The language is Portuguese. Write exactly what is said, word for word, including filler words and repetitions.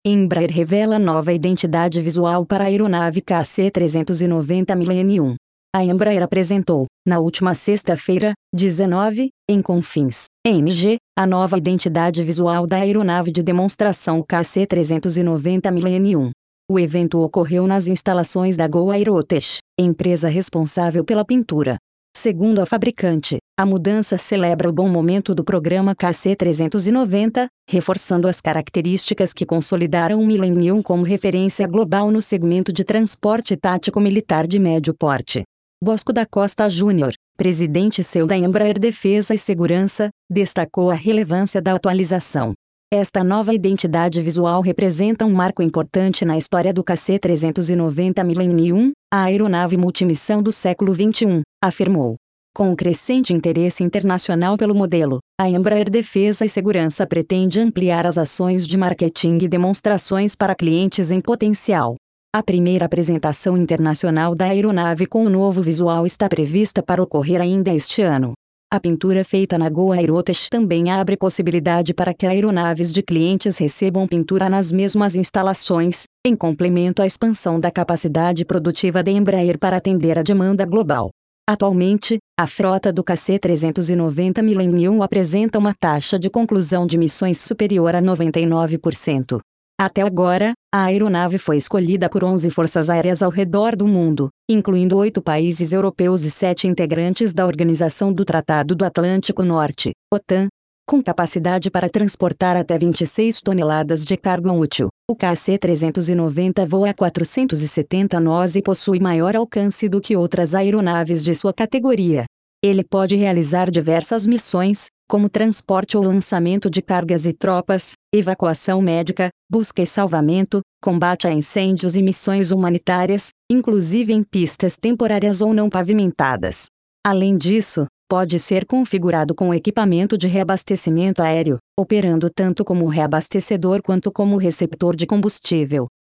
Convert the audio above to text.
Embraer revela nova identidade visual para a aeronave K C trezentos e noventa Millennium. A Embraer apresentou, na última sexta-feira, dezenove, em Confins, M G, a nova identidade visual da aeronave de demonstração K C trezentos e noventa Millennium. O evento ocorreu nas instalações da Gol Aerotech, empresa responsável pela pintura. Segundo a fabricante, a mudança celebra o bom momento do programa K C trezentos e noventa, reforçando as características que consolidaram o Millennium como referência global no segmento de transporte tático militar de médio porte. Bosco da Costa Júnior, presidente C E O da Embraer Defesa e Segurança, destacou a relevância da atualização. Esta nova identidade visual representa um marco importante na história do K C trezentos e noventa Millennium, a aeronave multimissão do século vinte e um, afirmou. Com o crescente interesse internacional pelo modelo, a Embraer Defesa e Segurança pretende ampliar as ações de marketing e demonstrações para clientes em potencial. A primeira apresentação internacional da aeronave com o novo visual está prevista para ocorrer ainda este ano. A pintura feita na Gol Aerotech também abre possibilidade para que aeronaves de clientes recebam pintura nas mesmas instalações, em complemento à expansão da capacidade produtiva da Embraer para atender a demanda global. Atualmente, a frota do K C trezentos e noventa Millennium apresenta uma taxa de conclusão de missões superior a noventa e nove por cento. Até agora, a aeronave foi escolhida por onze forças aéreas ao redor do mundo, incluindo oito países europeus e sete integrantes da Organização do Tratado do Atlântico Norte, OTAN, com capacidade para transportar até vinte e seis toneladas de carga útil. O K C trezentos e noventa voa a quatrocentos e setenta nós e possui maior alcance do que outras aeronaves de sua categoria. Ele pode realizar diversas missões, como transporte ou lançamento de cargas e tropas, evacuação médica, busca e salvamento, combate a incêndios e missões humanitárias, inclusive em pistas temporárias ou não pavimentadas. Além disso, pode ser configurado com equipamento de reabastecimento aéreo, operando tanto como reabastecedor quanto como receptor de combustível.